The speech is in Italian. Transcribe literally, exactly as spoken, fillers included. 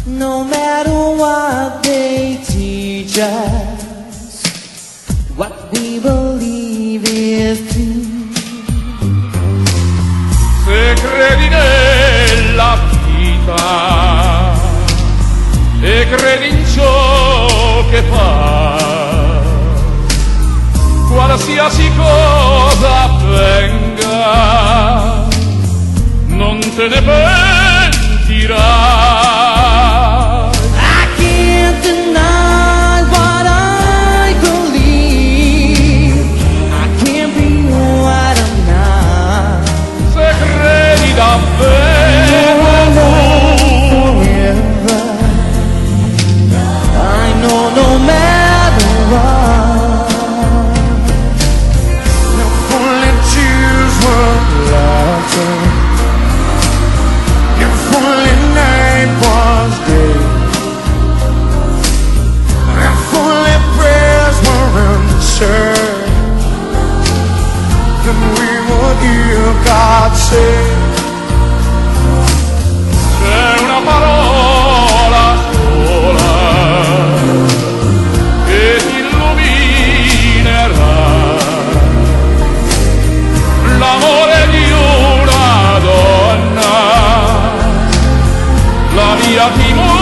No matter what they teach us, what we believe is true. Se credi nella vita e credi in ciò che fa, qualsiasi cosa avvenga, non te ne pentirai. I can't deny what I believe. I can't be what I'm not. Se credi davvero forever, I know no matter what, no only tears were laughter, if only night was day, if only prayers were answered, then we would hear God say. c'è una parola sola che ti illuminerà, l'amore di una donna, la via ti